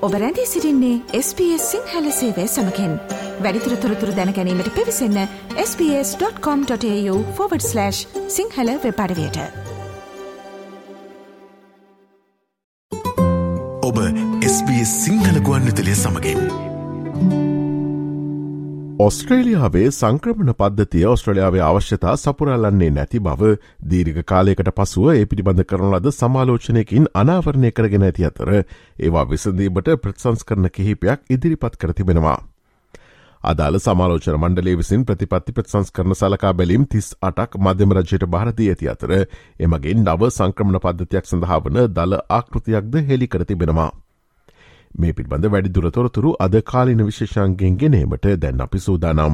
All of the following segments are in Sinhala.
ඔබ රැඳී සිටින්නේ SBS සිංහල සේවය සමගින්. වැඩිදුර තොරතුරු දැන ගැනීමට පිවිසන්න sbs.com.au/සිංහල වෙබ් අඩවියට. ඔබ SBS සිංහල ගුවන්විදුලිය සමගින්. ඔස්ට්‍රේලියාවේ සංක්‍රමණ පද්ධතිය ඔස්ට්‍රේලියාවේ අවශ්‍යතා සපුරාලන්නේ නැති බව දීර්ඝ කාලයකට පසුව ඒ පිළිබඳ කරන ලද සමාලෝචනයකින් අනාවරණය කරගෙන ඇති අතර ඒවා විසඳීමට ප්‍රතිසංස්කරණ කිහිපයක් ඉදිරිපත් කර තිබෙනවා. අදාළ සමාලෝචන මණ්ඩලය විසින් ප්‍රතිපත්ති ප්‍රතිසංස්කරණ සලකා බැලීම් 38ක් මධ්‍යම රජයට බාර දී ඇති අතර එමගින් නව සංක්‍රමණ පද්ධතියක් සඳහා වන දල ආකෘතියක්ද හෙළි කර තිබෙනවා. මේ පිළිබඳ වැඩිදුර තොරතුරු අද කාලින විශේෂාංගයෙන් ගෙනීමට දැන් අපි සූදානම්.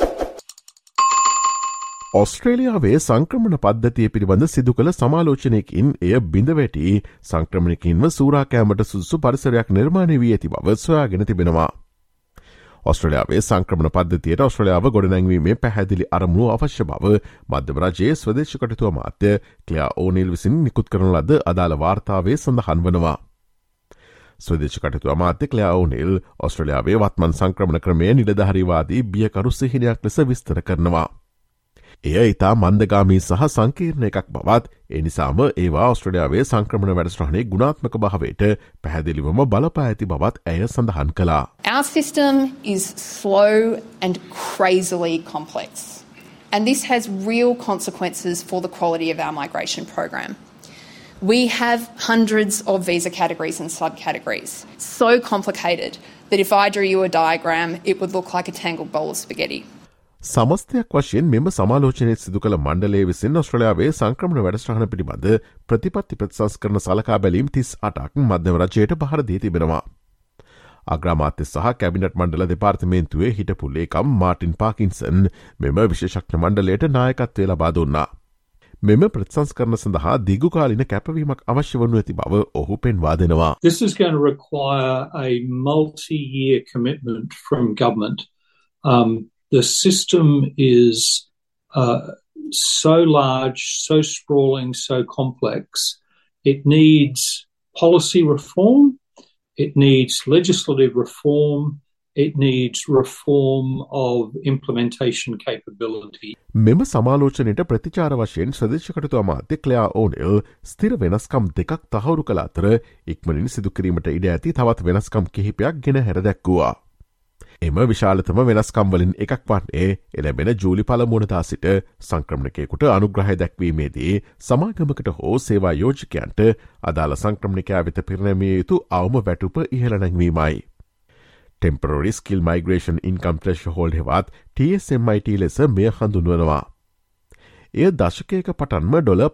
ඔස්ට්‍රේලියාවේ සංක්‍රමණ පද්ධතිය පිළිබඳ සිදු කළ සමාලෝචනයකින් එය බිඳවැටි සංක්‍රමණකින්ව සූරාකෑමට සුදුසු පරිසරයක් නිර්මාණය වී ඇති බව සොයාගෙන තිබෙනවා. ඔස්ට්‍රේලියාවේ සංක්‍රමණ පද්ධතියට ඔස්ට්‍රේලියාව ගොඩනැංවීමේ පැහැදිලි අරමුණු අවශ්‍ය බව මධ්‍යම රජයේ ස්වදේශ කටයුතු අමාත්‍ය ක්ලෙයා ඕනිල් විසින් නිකුත් කරන ලද අදාළ වාර්තාවේ සඳහන් වනවා. ස්වදේශ කටයුතු අමාත්‍ය ක්ලෙයා ඕනිල් ඔස්ට්‍රේලියාවේ වත්මන් සංක්‍රමණ ක්‍රමය නිලධාරීවාදී බියකරු සිහිනයක් ලෙස විස්තර කරනවා. එය ඉතා මන්දගාමී සහ සංකීර්ණ එකක් බවත් එනිසාම ඒවා ඔස්ට්‍රේලියාවේ සංක්‍රමණ වැඩසටහනේ ගුණාත්මක භාවයට පැහැදිලිවම බලපා ඇති බවත් ඇය සඳහන් කළා. Our system is slow and crazily complex, and this has real consequences for the quality of our migration program. We have hundreds of visa categories and subcategories, so complicated that if I drew you a diagram, it would look like a tangled bowl of spaghetti. සමස්තයක් වශයෙන් මෙම සමාලෝචනයේ සිදු කළ මණ්ඩලය විසින් ඔස්ට්‍රේලියාවේ සංක්‍රමණ වැඩසටහන පිළිබඳ ප්‍රතිපත්ති ප්‍රතිසංස්කරණ සලකා බැලීම් 38ක් මධ්‍යම රජයට බාර දී තිබෙනවා. අග්‍රාමාත්‍ය සහ කැබිනට් මණ්ඩල දෙපාර්තමේන්තුවේ හිටපු ලේකම් මාටින් පාකින්සන් මෙම විශේෂඥ මණ්ඩලයට නායකත්වය ලබා දුන්නා. මෙම ප්‍රතිසංස්කරණ සඳහා දීර්ඝකාලීන කැපවීමක් අවශ්‍ය වනු ඇති බව ඔහු පෙන්වා දෙනවා. This is going to require a multi-year commitment from government. The system is so large, so sprawling, so complex. It needs policy reform, it needs legislative reform, it needs reform of implementation capability. මෙම සමාලෝචනයට ප්‍රතිචාර වශයෙන් ස්වදේශ කටයුතු අමාත්‍ය ක්ලෙයා ඕනෙල් ස්ථිර වෙනස්කම් දෙකක් තහවුරු කළ අතර ඉක්මනින් සිදු කිරීමට ඉඩ ඇති තවත් වෙනස්කම් කිහිපයක් ගෙන හැර දැක්වුවා. එම විශාලතම වෙනස්කම් වලින් එකක් වන්නේ එළැබෙන ජූලි පළමුවනදා සිට සංක්‍රමණිකයෙකුට අනුග්‍රහය දැක්වීමේදී සමාගමකට හෝ සේවා යෝජකයන්ට අදාළ සංක්‍රමණිකයා වෙත පිරිනැමිය යුතු අවම වැටුප ඉහළ නැංවීමයි. Temporary Skill Migration Income Threshold හෙවත් TSMIT ලෙස මෙය හඳුන්වනවා. එය දශකයක පටන්ම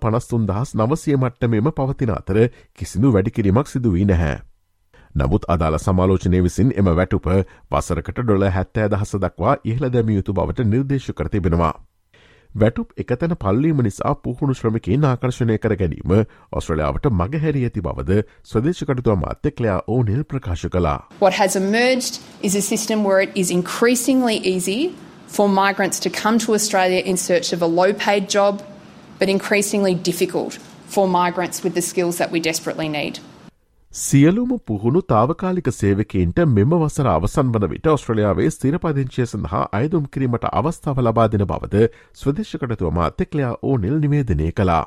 $53,900 මට්ටමේම පවතින අතර කිසිදු වැඩිකිරීමක් සිදු වී නැහැ. නමුත් අදාළ සමාලෝචනය විසින් එම වැටුප වසරකට $70,000 දක්වා ඉහළ දැමිය යුතු බවට නිර්දේශ කර තිබෙනවා. වැටුප් එකතැන පල්ලීම නිසා පුහුණු ශ්‍රමිකයින් ආකර්ෂණය කර ගැනීම ඔස්ට්‍රේලියාවට මගහැරී ඇති බවද ස්වදේශ කටයුතු අමාත්‍ය ක්ලෙයා ඕනෙල් ප්‍රකාශ කළා. What has emerged is a system where it is increasingly easy for migrants to come to Australia in search of a low-paid job, but increasingly difficult for migrants with the skills that we desperately need. සියලුම පුහුණු තාවකාලික සේවකයින්ට මෙම වසර අවසන් වන විට ඔස්ට්‍රේලියාවේ ස්ථිරපදිංචිය සඳහා අයදුම් කිරීමට අවස්ථාව ලබා දෙන බවද ස්වදේශ කටයුතු අමාත්‍ය ක්ලෙයා ඕනෙල් නිවේදනය කළා.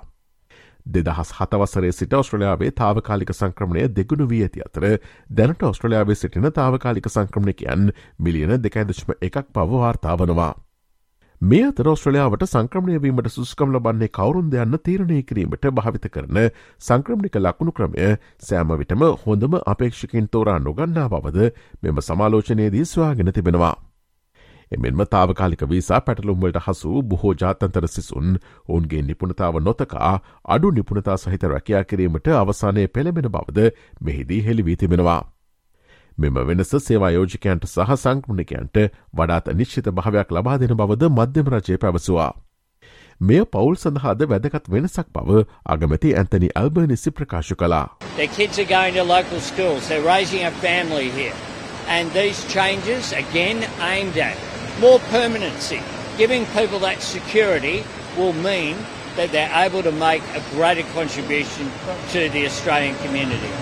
2007 වසරේ සිට ඔස්ට්‍රේලියාවේ තාවකාලික සංක්‍රමණය දෙගුණ වී ඇති අතර දැනට ඔස්ට්‍රේලියාවේ සිටින තාවකාලික සංක්‍රමණිකයන් මිලියන 2.1ක් බව වාර්තා වනවා. මේ අතර ඔස්ට්‍රේලියාවට සංක්‍රමණය වීමට සුදුසුකම් ලබන්නේ කවුරුන්ද යන්න තීරණය කිරීමට භාවිත කරන සංක්‍රමණික ලකුණු ක්‍රමය සෑම විටම හොඳම අපේක්ෂකයින් තෝරා නොගන්නා බවද මෙම සමාලෝචනයේදී සොයාගෙන තිබෙනවා. එමෙන්ම තාවකාලික වීසා පැටලුම් වලට හසු බොහෝ ජාත්‍යන්තර සිසුන් ඔවුන්ගේ නිපුණතාව නොතකා අඩු නිපුණතා සහිත රැකියා කිරීමට අවසානයේ පෙළඹෙන බවද මෙහිදී හෙළි වී තිබෙනවා. මෙම වෙනස සේවා යෝජකයන්ට සහ සංක්‍රමණිකයන්ට වඩාත් නිශ්චිත භාවයක් ලබා දෙන බවද මධ්‍යම රජය පැවසුවා. මෙය පවුල් සඳහාද වැදගත් වෙනසක් බව අගමැති ඇන්තනි ඇල්බර්නිසි ප්‍රකාශ කළා. Their kids are going to local schools. They're raising a family here. And these changes, again, aimed at more permanency. Giving people that security will mean that they're able to make a greater contribution to the Australian community.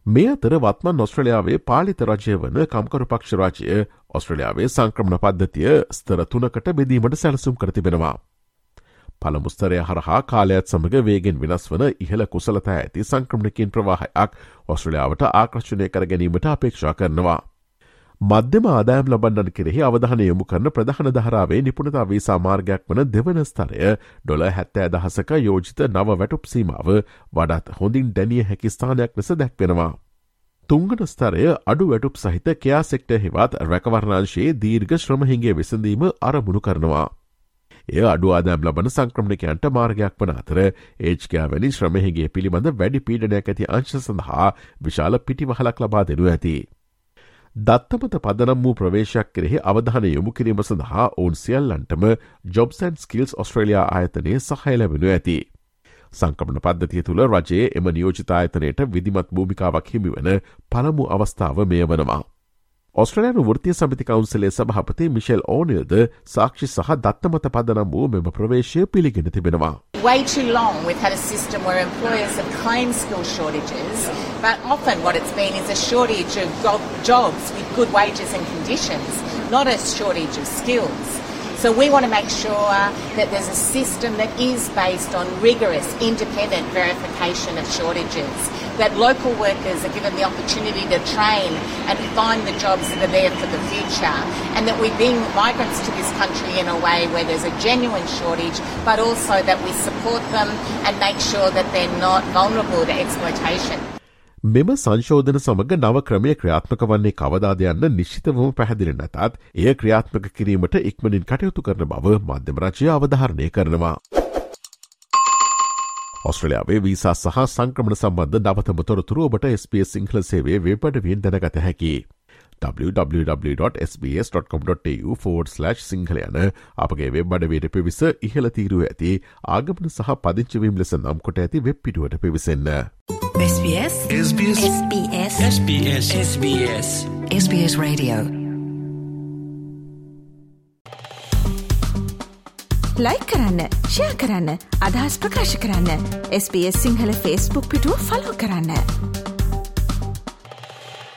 මේ අතර වත්මන් ඔස්ට්‍රේලියාවේ පාලිත රජය වන කම්කරු පක්ෂ රාජ්‍ය ඔස්ට්‍රේලියාවේ සංක්‍රමණ පද්ධතිය ස්තර 3කට බෙදීමට සැලසුම් කර තිබෙනවා. පළමු ස්තරය හරහා කාලයත් සමග වේගෙන් වෙනස් වන ඉහළ කුසලතා ඇති සංක්‍රමණකින් ප්‍රවාහයක් ඔස්ට්‍රේලියාවට ආකර්ෂණය කර ගැනීමට අපේක්ෂා කරනවා. මධ්‍යම ආදායම් ලබන්නන් කෙරෙහි අවධානය යොමු කරන ප්‍රධාන ධාරාවේ නිපුණතා වීසා මාර්ගයක් වන දෙවන ස්තරය $70,000ක යෝජිත නව වැටුප් සීමාව වඩාත් හොඳින් දැනිය හැකි ස්ථානයක් ලෙස දැක්වෙනවා. තුංගන ස්තරය අඩු වැටුප් සහිත කෙයා සෙක්ටර් හෙවත් රැකවරණාංශයේ දීර්ඝ ශ්‍රමහිංගේ විසඳීම අරමුණු කරනවා. එය අඩු ආදායම් ලබන සංක්‍රමණිකයන්ට මාර්ගයක් වන අතර ඒජ්කයා වැනි ශ්‍රමහිගේ පිළිබඳ වැඩි පීඩනයක් ඇති අංශ සඳහා විශාල පිටිවහලක් ලබා දෙනු ඇති. දත්තමත පදනම් වූ ප්‍රවේශයක් කෙරෙහි අවධානය යොමු කිරීම සඳහා ඔවුන් සියල්ලන්ටම ජොබ්ස් ඇන්ඩ් ස්කිල්ස් ඔස්ට්‍රේලියා ආයතනයේ සහාය ලැබෙනු ඇති. සංක්‍රමණ පද්ධතිය තුළ රජයේ එම නියෝජිත ආයතනයට විධිමත් භූමිකාවක් හිමිවන පළමු අවස්ථාව මෙය වනවා. ඔස්ට්‍රේලියානු වෘත්තීය සමිති කවුන්සිලේ සභාපති මිෂෙල් ඕනිල්ද සාක්ෂි සහ දත්තමත පදනම් වූ මෙම ප්‍රවේශය පිළිගෙන තිබෙනවා. Way too long we've had a system where employers have claimed skill shortages, but often what it's been is a shortage of jobs with good wages and conditions, not a shortage of skills. So we want to make sure that there's a system that is based on rigorous, independent verification of shortages, that local workers are given the opportunity to train and find the jobs that are there for the future, and that we bring migrants to this country in a way where there's a genuine shortage, but also that we support them and make sure that they're not vulnerable to exploitation. මෙම සංශෝධන සමග නව ක්‍රමය ක්‍රියාත්මක වන්නේ කවදාද යන්න නිශ්චිතවම පැහැදිලි නැතත් එය ක්‍රියාත්මක කිරීමට ඉක්මනින් කටයුතු කරන බව මධ්‍යම රජය අවධාරණය කරනවා. ඔස්ට්‍රේලියාවේ වීසා සහ සංක්‍රමණ සම්බන්ධ නවතම තොරතුරු ඔබට SBS සිංහල සේවයේ වෙබ් අඩවියෙන් දැනගත හැකි. www.sbs.com.au/සිංහල යන අපගේ වෙබ් අඩවියට පිවිස ඉහළ තීරුව ඇති ආගමන සහ පදිංචිවීම් ලෙස නම් කොට ඇති වෙබ් පිටුවට පිවිසෙන්න. SBS SBS SBS SBS SBS SBS Radio like කරන්න, ෂෙයා කරන්න, අදහස් ප්‍රකාශ කරන්න. SBS සිංහල Facebook පිටුව ෆලෝ කරන්න.